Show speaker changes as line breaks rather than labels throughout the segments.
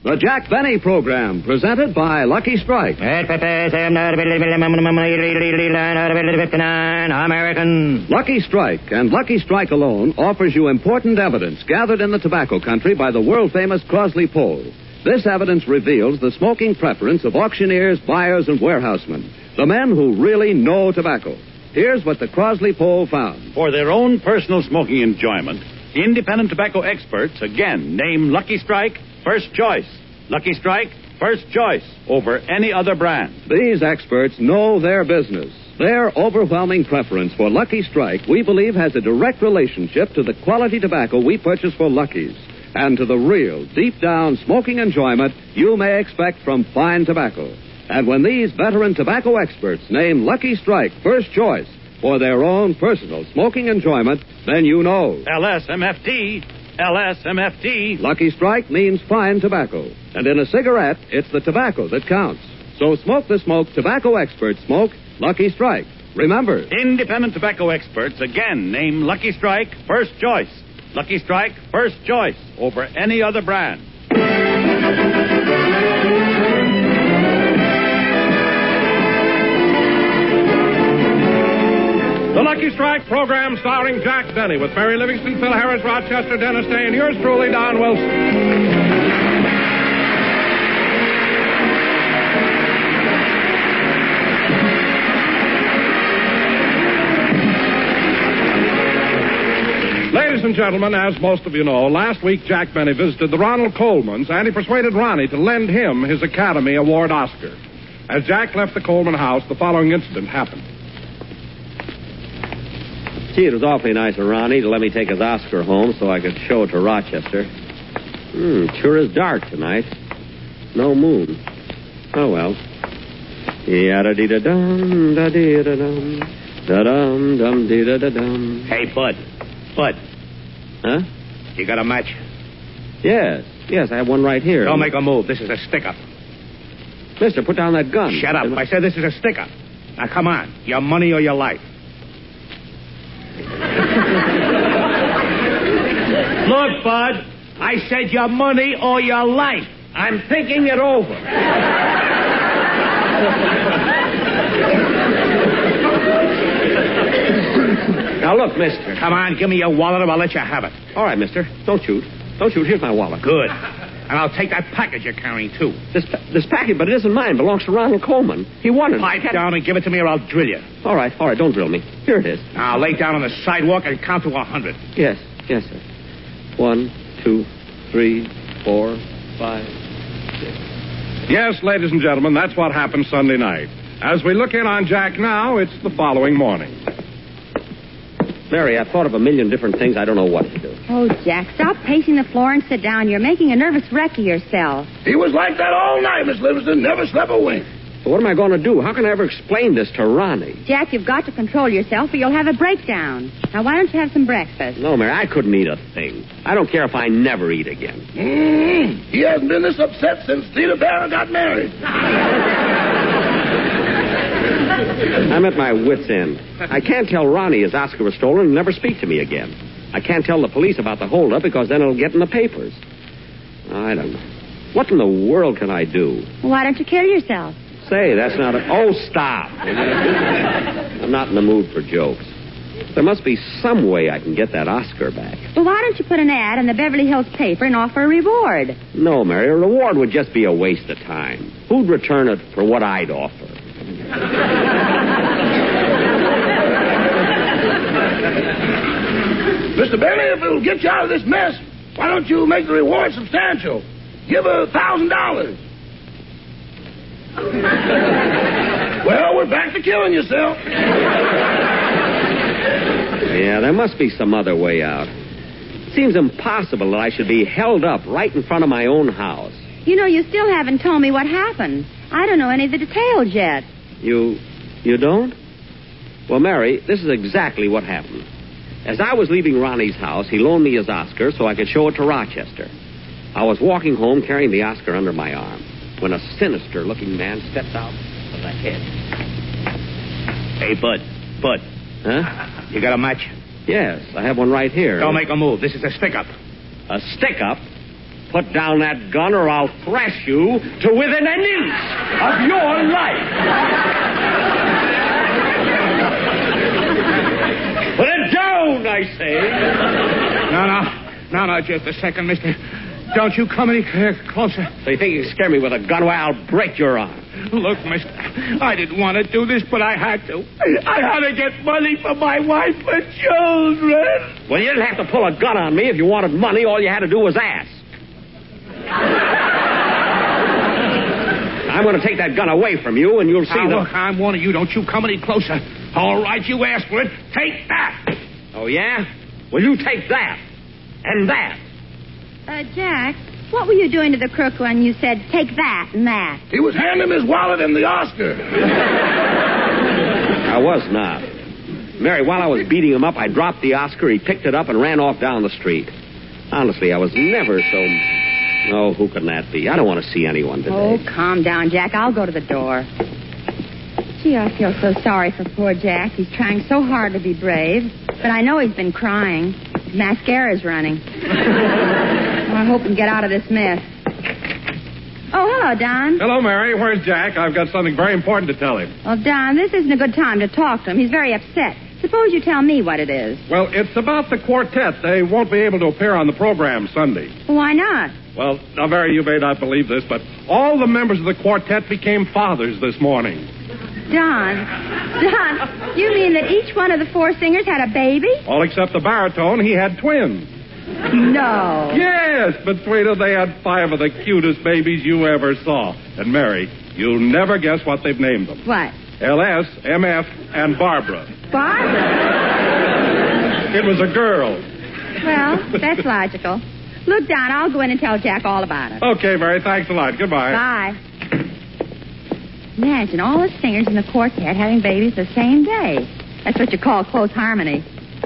The Jack Benny Program, presented by Lucky Strike.
American.
Lucky Strike, and Lucky Strike alone, offers you important evidence gathered in the tobacco country by the world-famous Crosley poll. This evidence reveals the smoking preference of auctioneers, buyers, and warehousemen, the men who really know tobacco. Here's what the Crosley poll found.
For their own personal smoking enjoyment, independent tobacco experts again name Lucky Strike first choice. Lucky Strike, first choice over any other brand.
These experts know their business. Their overwhelming preference for Lucky Strike, we believe, has a direct relationship to the quality tobacco we purchase for Lucky's and to the real, deep-down smoking enjoyment you may expect from fine tobacco. And when these veteran tobacco experts name Lucky Strike first choice for their own personal smoking enjoyment, then you know.
LSMFT. LSMFT.
Lucky Strike means fine tobacco. And in a cigarette, it's the tobacco that counts. So smoke the smoke tobacco experts smoke Lucky Strike. Remember,
independent tobacco experts again name Lucky Strike first choice. Lucky Strike first choice over any other brand.
The Lucky Strike program starring Jack Benny with Mary Livingston, Phil Harris, Rochester, Dennis Day, and yours truly, Don Wilson. Ladies and gentlemen, as most of you know, last week Jack Benny visited the Ronald Colemans, and he persuaded Ronnie to lend him his Academy Award Oscar. As Jack left the Coleman house, the following incident happened.
Gee, it was awfully nice of Ronnie to let me take his Oscar home so I could show it to Rochester. Sure is dark tonight. No moon. Oh, well. Yada-dee-da-dum, da-dee-da-dum, da-dum-dum-dee-da-da-dum.
Hey, Bud.
Huh?
You got a match?
Yes, I have one right here.
Don't make a move. This is a stick-up.
Mister, put down that gun.
Shut up. I said this is a stick-up. Now, come on. Your money or your life. Look, Bud, I said your money or your life. I'm thinking it over. Now, look, mister. Come on, give me your wallet or I'll let you have it.
All right, mister. Don't shoot. Here's my wallet.
Good. And I'll take that package you're carrying, too.
This package, but it isn't mine. It belongs to Ronald Coleman. He won it.
Pipe down and give it to me or I'll drill you.
All right. Don't drill me. Here it is.
Now, lay down on the sidewalk and count to 100.
Yes, sir. 1, 2, 3, 4, 5, 6.
Yes, ladies and gentlemen, that's what happened Sunday night. As we look in on Jack now, it's the following morning.
Mary, I've thought of a million different things. I don't know what to do.
Oh, Jack, stop pacing the floor and sit down. You're making a nervous wreck of yourself.
He was like that all night, Miss Livingston. Never slept a wink.
But what am I going to do? How can I ever explain this to Ronnie?
Jack, you've got to control yourself or you'll have a breakdown. Now, why don't you have some breakfast?
No, Mary, I couldn't eat a thing. I don't care if I never eat again.
He hasn't been this upset since Theda Barron got married.
I'm at my wit's end. I can't tell Ronnie his Oscar was stolen and never speak to me again. I can't tell the police about the holdup because then it'll get in the papers. I don't know. What in the world can I do?
Well, why don't you kill yourself?
Say, that's not a... Oh, stop. I'm not in the mood for jokes. There must be some way I can get that Oscar back.
Well, why don't you put an ad in the Beverly Hills paper and offer a reward?
No, Mary, a reward would just be a waste of time. Who'd return it for what I'd offer?
Mr. Benny, if it'll get you out of this mess, why don't you make the reward substantial? Give $1,000. Well, we're back to killing yourself.
Yeah, there must be some other way out. It seems impossible that I should be held up right in front of my own house.
You know, you still haven't told me what happened. I don't know any of the details yet.
You don't? Well, Mary, this is exactly what happened. As I was leaving Ronnie's house, he loaned me his Oscar so I could show it to Rochester. I was walking home carrying the Oscar under my arm when a sinister-looking man stepped out of the hedge.
Hey, Bud.
Huh?
You got a match?
Yes, I have one right here.
Don't make a move. This is a stick-up.
A stick-up? put down that gun or I'll thrash you to within an inch of your life. Put it down, I say.
No, just a second, mister. Don't you come any closer.
So you think you can scare me with a gun? Well, I'll break your arm.
Look, mister, I didn't want to do this, but I had to. I had to get money for my wife and children.
Well, you didn't have to pull a gun on me. If you wanted money, all you had to do was ask. I'm going to take that gun away from you, and you'll see
Look, I'm warning you. Don't you come any closer. All right, you asked for it. Take that.
Oh, yeah? Well, you take that. And that.
Jack, what were you doing to the crook when you said, take that and that?
He was handing him his wallet and the Oscar.
I was not. Mary, while I was beating him up, I dropped the Oscar, he picked it up and ran off down the street. Honestly, I was never so... Oh, who can that be? I don't want to see anyone today.
Oh, calm down, Jack. I'll go to the door. Gee, I feel so sorry for poor Jack. He's trying so hard to be brave. But I know he's been crying. His mascara's running. I hope we can get out of this mess. Oh, hello, Don.
Hello, Mary. Where's Jack? I've got something very important to tell him.
Well, Don, this isn't a good time to talk to him. He's very upset. Suppose you tell me what it is.
Well, it's about the quartet. They won't be able to appear on the program Sunday.
Well, why not?
Well, now, Mary, you may not believe this, but all the members of the quartet became fathers this morning.
Don, you mean that each one of the four singers had a baby?
All except the baritone. He had twins.
No.
Yes, between them they had 5 of the cutest babies you ever saw. And, Mary, you'll never guess what they've named them.
What?
LS, MF, and Barbara.
Barbara?
It was a girl.
Well, that's logical. Look, Don, I'll go in and tell Jack all about it.
Okay, Mary, thanks a lot. Goodbye.
Bye. Imagine all the singers in the quartet having babies the same day. That's what you call close harmony.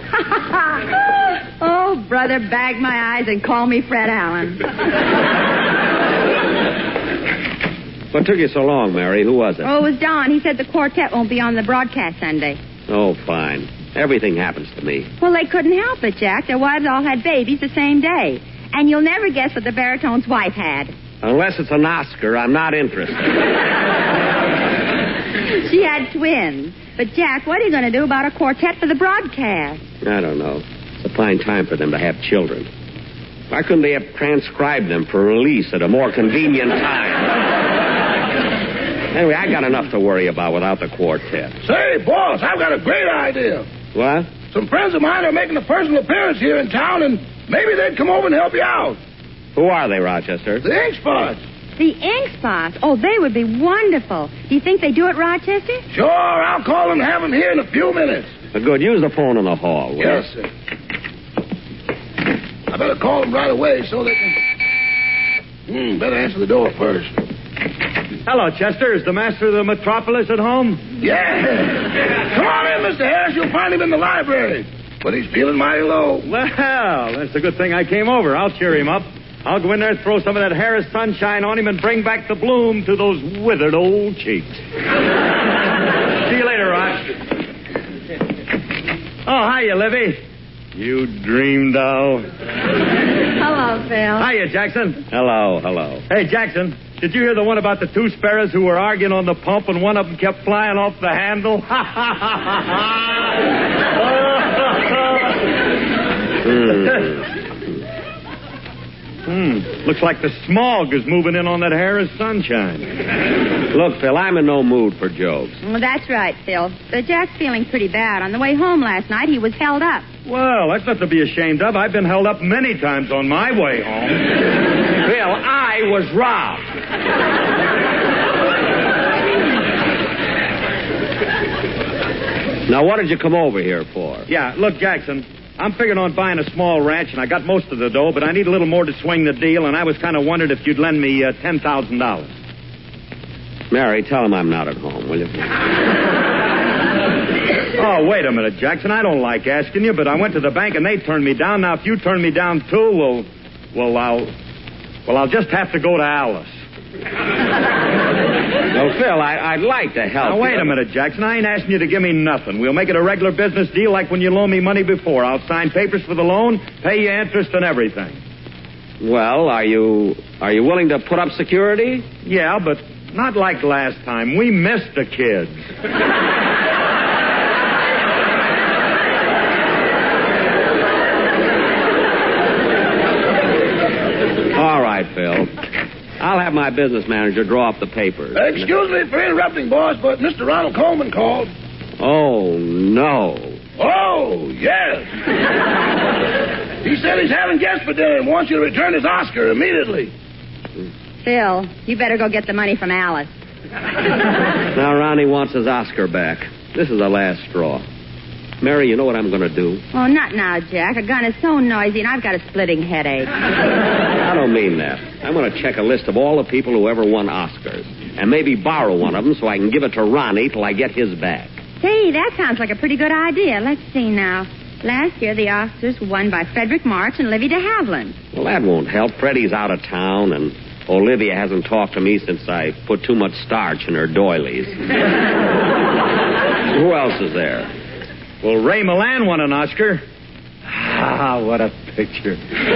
Oh, brother, bag my eyes and call me Fred Allen.
What took you so long, Mary? Who was it?
Oh, it was Don. He said the quartet won't be on the broadcast Sunday.
Oh, fine. Everything happens to me.
Well, they couldn't help it, Jack. Their wives all had babies the same day. And you'll never guess what the baritone's wife had.
Unless it's an Oscar, I'm not interested.
She had twins. But, Jack, what are you going to do about a quartet for the broadcast?
I don't know. It's a fine time for them to have children. Why couldn't they have transcribed them for release at a more convenient time? Anyway, I got enough to worry about without the quartet.
Say, boss, I've got a great idea.
What?
Some friends of mine are making a personal appearance here in town, and maybe they'd come over and help you out.
Who are they, Rochester?
The Ink Spots.
The Ink Spots? Oh, they would be wonderful. Do you think they do it, Rochester?
Sure, I'll call them and have them here in a few minutes.
Good. Use the phone in the hall.
Yes, sir. I better call them right away so they can... better answer the door first.
Hello, Chester. Is the master of the metropolis at home?
Yeah. Come on in, Mr. Harris. You'll find him in the library. But he's feeling mighty low.
Well, that's a good thing I came over. I'll cheer him up. I'll go in there, throw some of that Harris sunshine on him, and bring back the bloom to those withered old cheeks. See you later, Roch. Oh, hiya, Livy. You dream doll.
Hello, Phil.
Hiya, Jackson.
Hello.
Hey, Jackson, did you hear the one about the 2 sparrows who were arguing on the pump and one of them kept flying off the handle? Looks like the smog is moving in on that Harris sunshine.
Look, Phil, I'm in no mood for jokes.
Well, that's right, Phil. Jack's feeling pretty bad. On the way home last night, he was held up.
Well, that's not to be ashamed of. I've been held up many times on my way home.
Phil, I was robbed. Now, what did you come over here for?
Yeah, look, Jackson, I'm figuring on buying a small ranch, and I got most of the dough, but I need a little more to swing the deal, and I was kind of wondering if you'd lend me $10,000.
Mary, tell him I'm not at home, will you?
Oh, wait a minute, Jackson. I don't like asking you, but I went to the bank and they turned me down. Now, if you turn me down too, I'll just have to go to Alice.
No, Phil, I'd like to help.
Now, wait a minute, Jackson. I ain't asking you to give me nothing. We'll make it a regular business deal like when you loaned me money before. I'll sign papers for the loan, pay you interest and everything.
Well, are you willing to put up security?
Yeah, but not like last time. We missed the kids.
All right, Phil. I'll have my business manager draw up the papers.
Excuse me for interrupting, boss, but Mr. Ronald Coleman called.
Oh, no.
Oh, yes. He said he's having guests for dinner and wants you to return his Oscar immediately.
Phil, you better go get the money from Alice.
Now Ronnie wants his Oscar back. This is the last straw. Mary, you know what I'm going to do?
Oh, not now, Jack. A gun is so noisy, and I've got a splitting headache.
I don't mean that. I'm going to check a list of all the people who ever won Oscars, and maybe borrow one of them so I can give it to Ronnie till I get his back.
Say, that sounds like a pretty good idea. Let's see now. Last year, the Oscars were won by Frederick March and Livy de Havilland.
Well, that won't help. Freddie's out of town, and Olivia hasn't talked to me since I put too much starch in her doilies. Who else is there?
Well, Ray Milland won an Oscar. Ah, what a picture.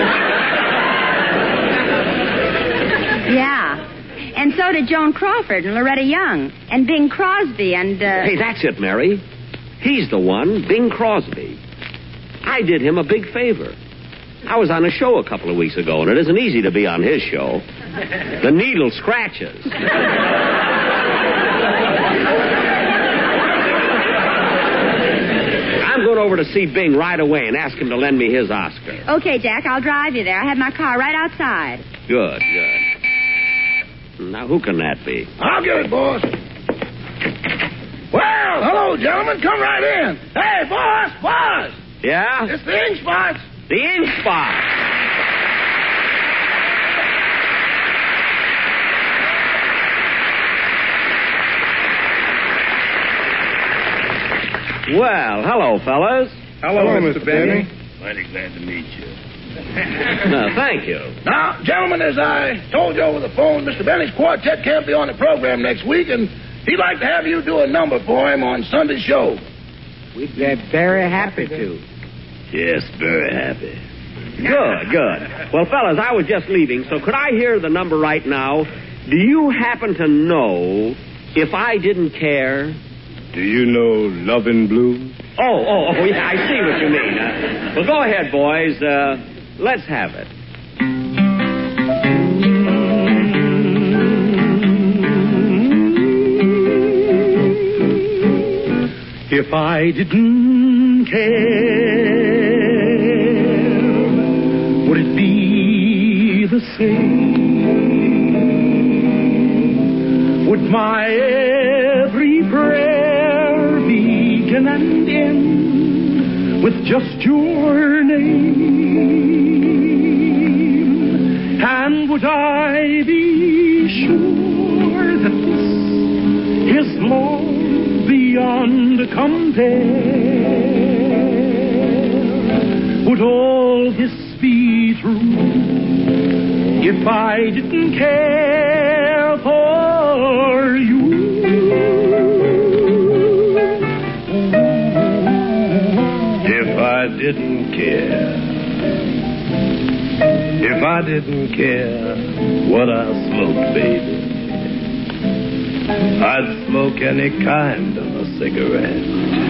Yeah. And so did Joan Crawford and Loretta Young and Bing Crosby and...
Hey, that's it, Mary. He's the one, Bing Crosby. I did him a big favor. I was on a show a couple of weeks ago, and it isn't easy to be on his show. The needle scratches. I'm going over to see Bing right away and ask him to lend me his Oscar.
Okay, Jack, I'll drive you there. I have my car right outside.
Good. Now, who can that be?
I'll get it, boss. Well, hello, gentlemen. Come right in. Hey, boss.
Yeah?
It's the ink spots.
The ink spot. Well, hello, fellas.
Hello, Mr. Benny.
Mighty glad to meet you.
Thank you.
Now, gentlemen, as I told you over the phone, Mr. Benny's quartet can't be on the program next week, and he'd like to have you do a number for him on Sunday's show.
We'd be very happy to.
Yes, very happy.
Good. Well, fellas, I was just leaving, so could I hear the number right now? Do you happen to know If I Didn't Care?
Do you know Lovin' Blues?
Oh, yeah, I see what you mean. Well, go ahead, boys. Let's have it.
If I didn't care, would it be the same? Would my every prayer begin and end with just your name? And would I be sure that this is love beyond compare? Would all this be true if I didn't care for you? If I didn't care, if I didn't care what I smoked, baby, I'd smoke any kind of a cigarette.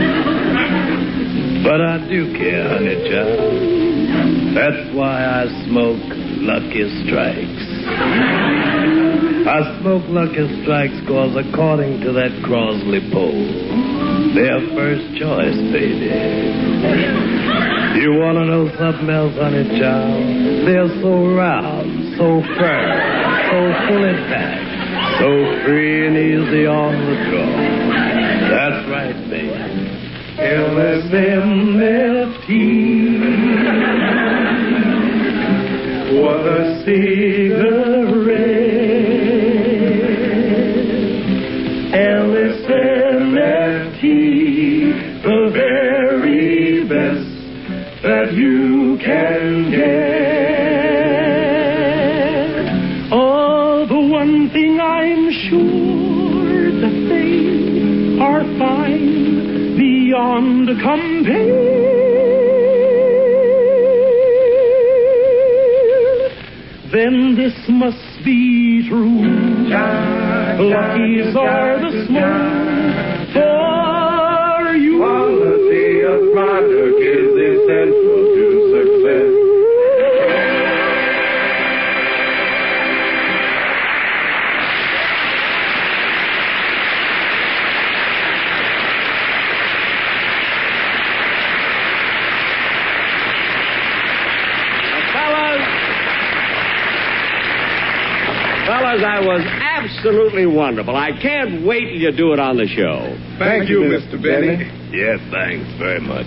But I do care, honey child. That's why I smoke Lucky Strikes. I smoke Lucky Strikes because according to that Crosley poll, they're first choice, baby. You want to know something else, honey child? They're so round, so firm, so fully packed, so free and easy on the draw. That's right, baby. LSMFT. What a cigarette. LSMFT. The very best that you can get. Oh, the one thing I'm sure that they are fine beyond compare. then this must be true. Lucky's are the smoke for you.
Quality of product is essential to success.
Fellas, that was absolutely wonderful. I can't wait till you do it on the show.
Thank you, Mr. Benny.
Yes, thanks very much.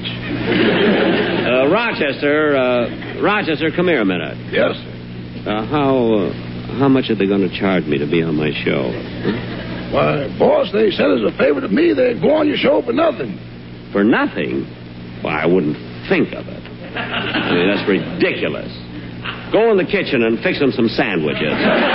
Rochester, come here a minute.
Yes, sir.
How much are they going to charge me to be on my show?
Why, boss, they said as a favor to me they'd go on your show for nothing.
For nothing? Well, I wouldn't think of it. I mean, that's ridiculous. Go in the kitchen and fix them some sandwiches.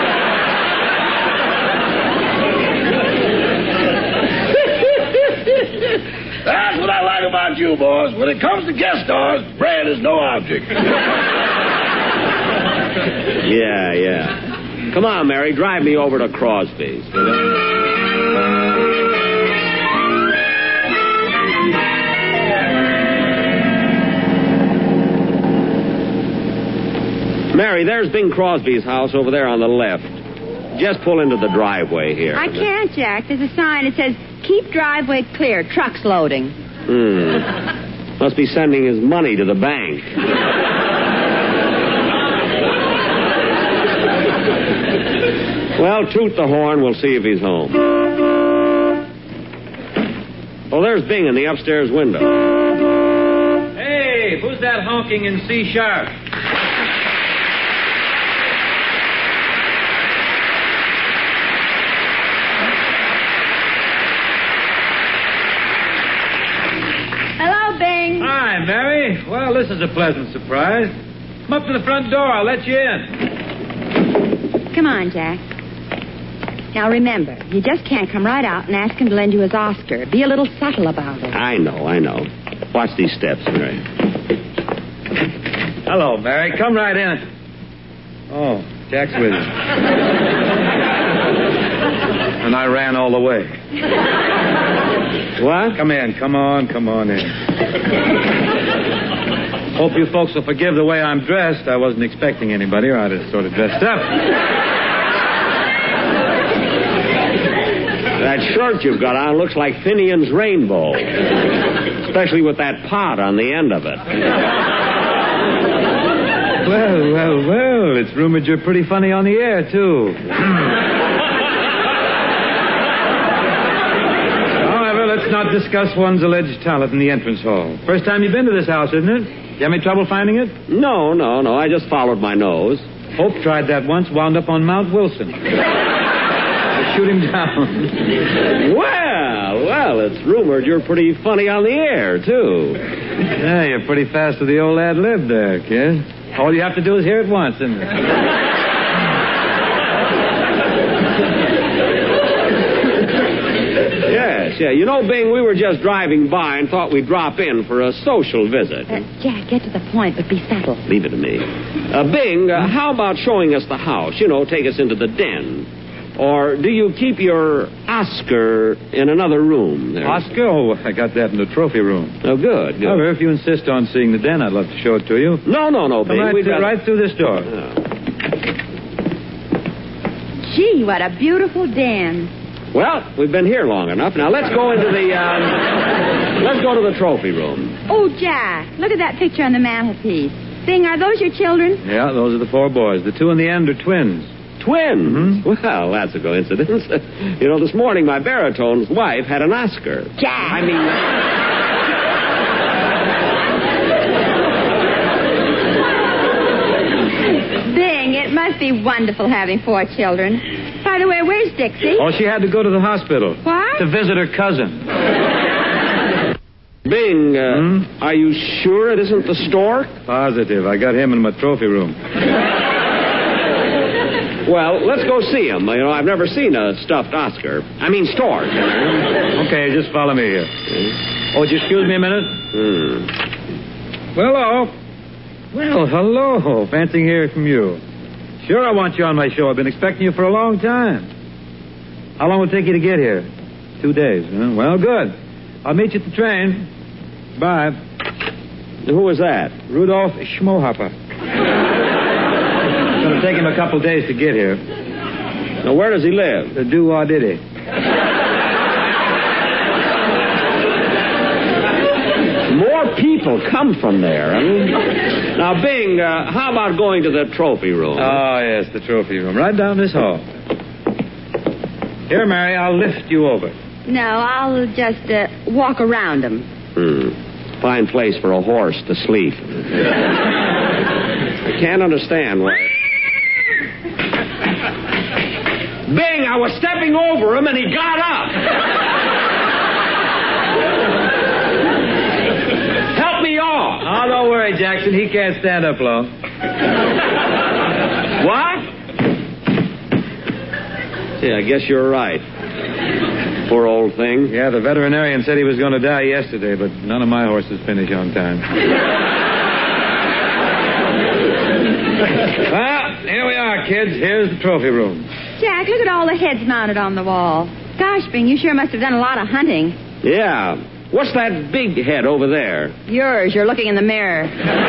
That's what I like about you, boss. When it comes to guest stars, bread is no object.
Yeah. Come on, Mary, drive me over to Crosby's. Mary, there's Bing Crosby's house over there on the left. Just pull into the driveway here.
I can't, Jack. There's a sign. It says, keep driveway clear, trucks loading.
Must be sending his money to the bank. Well, toot the horn. We'll see if he's home. Oh, there's Bing in the upstairs window.
Hey, who's that honking in C sharp?
Hello, Bing.
Hi, Mary. Well, this is a pleasant surprise. Come up to the front door. I'll let you in.
Come on, Jack. Now, remember, you just can't come right out and ask him to lend you his Oscar. Be a little subtle about it.
I know. Watch these steps, Mary.
Hello, Mary. Come right in. Oh, Jack's with you. And I ran all the way.
What?
Come in. Come on in. Hope you folks will forgive the way I'm dressed. I wasn't expecting anybody, or I'd have sort of dressed up.
That shirt you've got on looks like Finian's rainbow. Especially with that pot on the end of it.
Well. It's rumored you're pretty funny on the air, too. However, let's not discuss one's alleged talent in the entrance hall. First time you've been to this house, isn't it? You have any trouble finding it?
No. I just followed my nose.
Hope tried that once, wound up on Mount Wilson. Shoot him down.
Well, it's rumored you're pretty funny on the air, too.
Yeah, you're pretty fast with the old ad-lib there, kid. All you have to do is hear it once, isn't it?
Yes. You know, Bing, we were just driving by and thought we'd drop in for a social visit.
Jack, get to the point, but be subtle.
Leave it to me. Bing, how about showing us the house? Take us into the den. Or do you keep your Oscar in another room there?
Oscar? Oh, I got that in the trophy room.
Oh, good.
However, if you insist on seeing the den, I'd love to show it to you.
No, Bing.
Right through this door.
Oh.
Gee, what a beautiful den.
Well, we've been here long enough. Now let's go into the, let's go to the trophy room.
Oh, Jack, look at that picture on the mantelpiece. Bing, are those your children?
Yeah, those are the 4 boys. The 2 in the end are twins.
Twins? Mm-hmm. Well, that's a coincidence. This morning my baritone's wife had an Oscar.
Jack! Bing, it must be wonderful having 4 children. By the way, where's Dixie?
Oh, she had to go to the hospital.
What?
To visit her cousin.
Bing, are you sure it isn't the stork?
Positive. I got him in my trophy room.
Well, let's go see him. I've never seen a stuffed Oscar. Stork.
Okay, just follow me here. Oh, just excuse me a minute. Well, hello. Fancy hearing from you. Sure, I want you on my show. I've been expecting you for a long time. How long will it take you to get here? 2 days, huh? Well, good. I'll meet you at the train. Bye.
Who was that?
Rudolph Schmohopper. It's going to take him a couple days to get here.
Now, where does he live?
The do-or-diddy.
More people come from there. I mean, now, Bing, how about going to the trophy room?
Oh, yes, the trophy room. Right down this hall. Here, Mary, I'll lift you over.
No, I'll just walk around them.
Fine place for a horse to sleep. I can't understand why. Bing, I was stepping over him and he got up. Help me off.
Oh, don't worry, Jackson. He can't stand up long.
What? Yeah, I guess you're right. Poor old thing.
Yeah, the veterinarian said he was going to die yesterday, but none of my horses finish on time. Well, here we are, kids. Here's the trophy room.
Jack, look at all the heads mounted on the wall. Gosh, Bing, you sure must have done a lot of hunting.
Yeah. What's that big head over there?
Yours. You're looking in the mirror.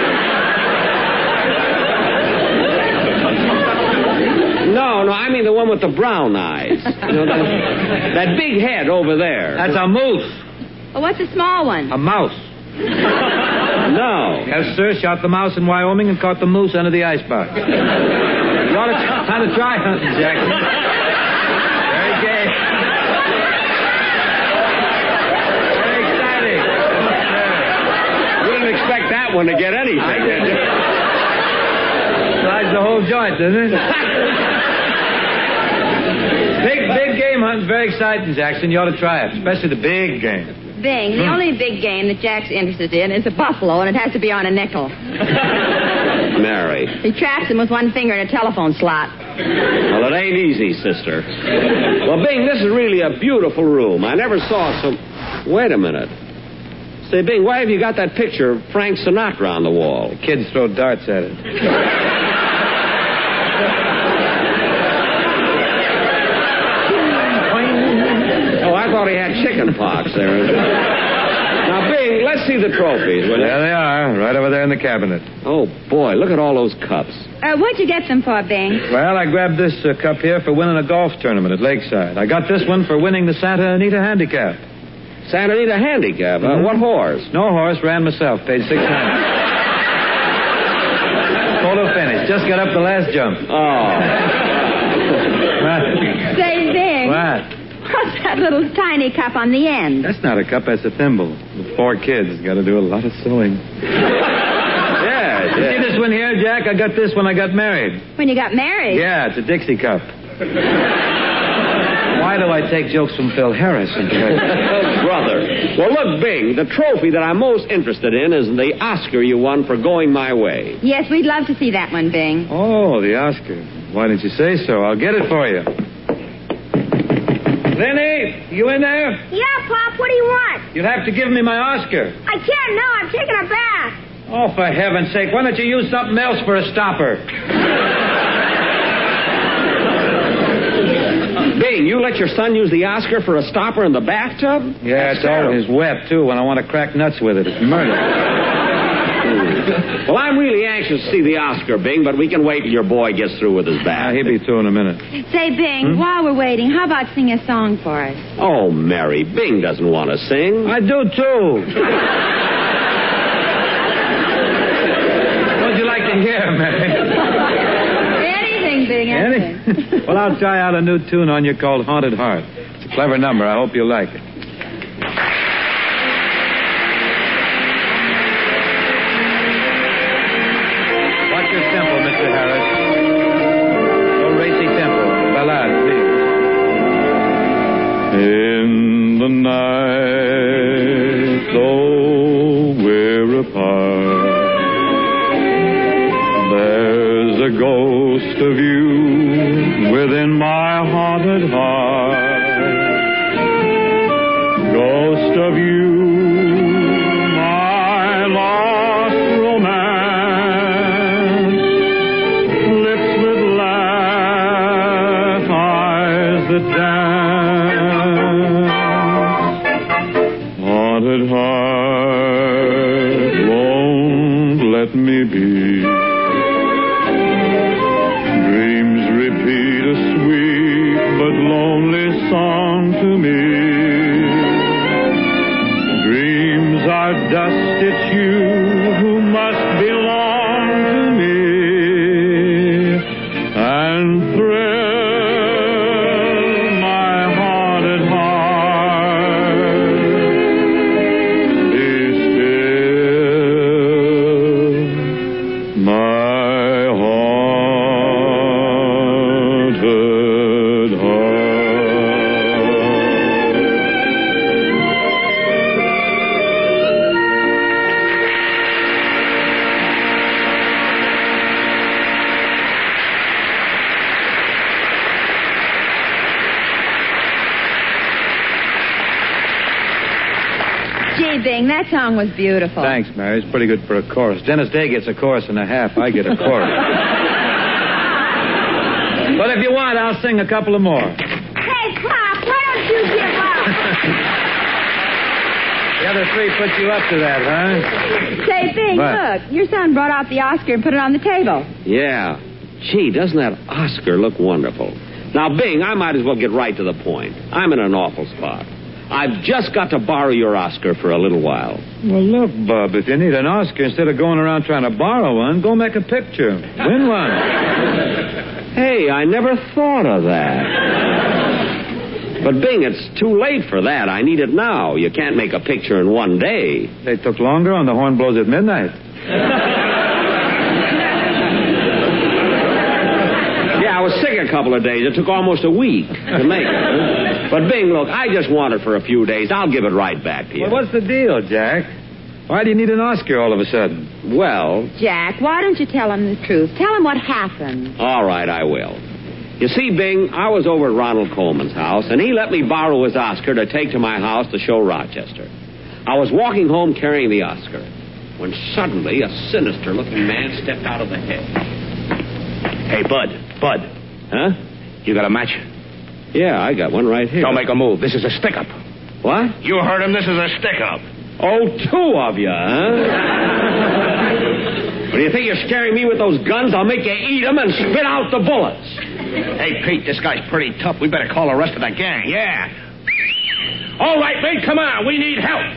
No, I mean the one with the brown eyes. You know, that big head over there.
That's a moose.
Well, what's the small one?
A mouse.
No.
Yes, sir. Shot the mouse in Wyoming and caught the moose under the icebox. You ought to try hunting, Jackson. Very gay. Very exciting.
You didn't expect that one to get anything, did you?
Slides the whole joint, doesn't it? Big game hunting's very exciting, Jackson. You ought to try it, especially the big game.
Bing, the only big game that Jack's interested in is a buffalo, and it has to be on a nickel.
Mary.
He traps him with one finger in a telephone slot.
Well, it ain't easy, sister. Well, Bing, this is really a beautiful room. I never saw some... Wait a minute. Say, Bing, why have you got that picture of Frank Sinatra on the wall?
The kids throw darts at it.
Oh, I thought he had chicken pox there. Now, Bing, let's see the trophies, will you?
There they are, right over there in the cabinet.
Oh, boy, look at all those cups.
What'd you get them for, Bing?
Well, I grabbed this cup here for winning a golf tournament at Lakeside. I got this one for winning the Santa Anita Handicap.
Santa Anita Handicap? What horse?
No horse, ran myself, paid $600. Photo finish, just got up the last jump.
Oh.
Say, Bing.
What?
What's that little tiny cup on the end?
That's not a cup, that's a thimble. With 4 kids, got to do a lot of sewing.
Yeah.
See this one here, Jack? I got this when I got married.
When you got married?
Yeah, it's a Dixie cup. Why do I take jokes from Phil Harris?
Brother. Well, look, Bing, the trophy that I'm most interested in is the Oscar you won for Going My Way.
Yes, we'd love to see that one, Bing.
Oh, the Oscar. Why didn't you say so? I'll get it for you. Lenny, you in there?
Yeah, Pop, what do you want?
You'll have to give me my Oscar.
I can't now. I'm taking a bath.
Oh, for heaven's sake, why don't you use something else for a stopper?
Bing, you let your son use the Oscar for a stopper in the bathtub?
Yeah, it's always wet, too, when I want to crack nuts with it. It's murder.
Well, I'm really anxious to see the Oscar, Bing, but we can wait till your boy gets through with his bath.
He'll be through in a minute.
Say, Bing, while we're waiting, how about sing a song for us?
Oh, Mary, Bing doesn't want to sing.
I do, too. What'd you like to hear, Mary?
Anything, Bing, anything.
Well, I'll try out a new tune on you called Haunted Heart. It's a clever number. I hope you'll like it. Watch your tempo, Mr. Harris. No racy tempo. Ballad, please. In the night, though we're apart, there's a ghost of you within my haunted heart. Ghost of you, my lost romance, lips that
the dance. Haunted heart won't let me be. Dreams repeat a sweet but lonely song to me. Dreams are dust, it's you who must belong to me. And thrill my haunted heart. Be still, my haunted
Gee, Bing, that song was beautiful.
Thanks, Mary. It's pretty good for a chorus. Dennis Day gets a chorus and a half. I get a chorus. But if you want, I'll sing a couple of more.
Hey, Pop, why don't you give up?
The other three put you up to that, huh?
Say, Bing,
What?
look. Your son brought out the Oscar and put it on the table.
Yeah. Gee, doesn't that Oscar look wonderful? Now, Bing, I might as well get right to the point. I'm in an awful spot. I've just got to borrow your Oscar for a little while.
Well, look, Bub, if you need an Oscar, instead of going around trying to borrow one, go make a picture. Win one.
Hey, I never thought of that. But, Bing, it's too late for that. I need it now. You can't make a picture in one day.
They took longer on The Horn Blows at Midnight.
Yeah, I was sick a couple of days. It took almost a week to make it. But, Bing, look, I just want it for a few days. I'll give it right back to you.
Well, what's the deal, Jack? Why do you need an Oscar all of a sudden?
Well,
Jack, why don't you tell him the truth? Tell him what happened.
all right, I will. You see, Bing, I was over at Ronald Coleman's house, and he let me borrow his Oscar to take to my house to show Rochester. I was walking home carrying the Oscar when suddenly a sinister-looking man stepped out of the hedge.
Hey, Bud.
Huh?
You got a match?
Yeah, I got one right here.
Don't make a move. This is a stick-up.
What?
You heard him. This is a stick-up.
Oh, two of you, huh? When you think you're scaring me with those guns, I'll make you eat them and spit out the bullets.
Hey, Pete, this guy's pretty tough. We better call the rest of the gang. Yeah. All right, mate, come on. We need help.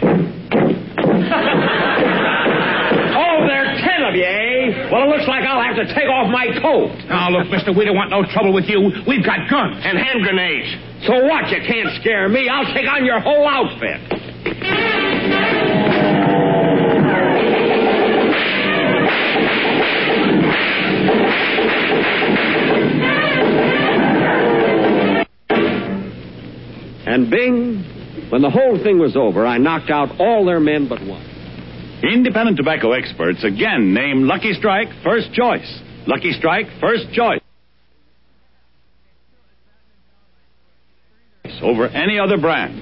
Oh, there are 10 of you, eh? Well, it looks like I'll have to take off my coat.
Now, look, mister, we don't want no trouble with you. We've got guns. And hand grenades.
So what? You can't scare me. I'll take on your whole outfit. And Bing, when the whole thing was over, I knocked out all their men but one.
Independent tobacco experts again name Lucky Strike first choice. Lucky Strike first choice over any other brand.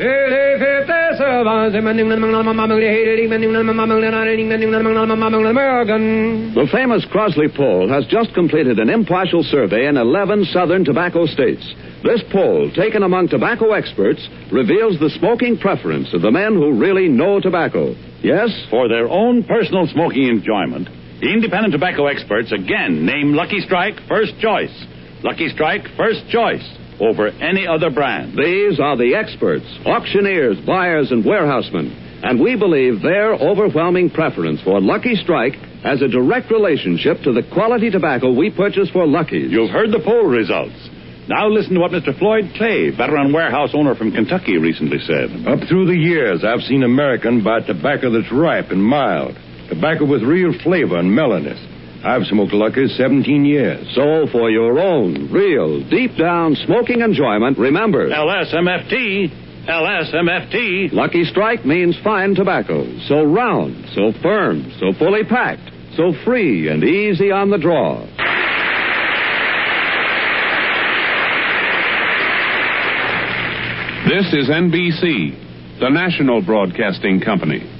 The famous Crosley poll has just completed an impartial survey in 11 southern tobacco states. This poll, taken among tobacco experts, reveals the smoking preference of the men who really know tobacco. Yes?
For their own personal smoking enjoyment, the independent tobacco experts again name Lucky Strike first choice. Lucky Strike first choice over any other brand.
These are the experts, auctioneers, buyers, and warehousemen. And we believe their overwhelming preference for Lucky Strike has a direct relationship to the quality tobacco we purchase for Lucky's.
You've heard the poll results. Now listen to what Mr. Floyd Clay, veteran warehouse owner from Kentucky, recently said.
Up through the years, I've seen American buy tobacco that's ripe and mild. Tobacco with real flavor and mellowness. I've smoked Lucky's 17 years.
So for your own, real, deep-down smoking enjoyment, remember...
LSMFT. LSMFT.
Lucky Strike means fine tobacco. So round, so firm, so fully packed, so free and easy on the draw.
This is NBC, the national broadcasting company.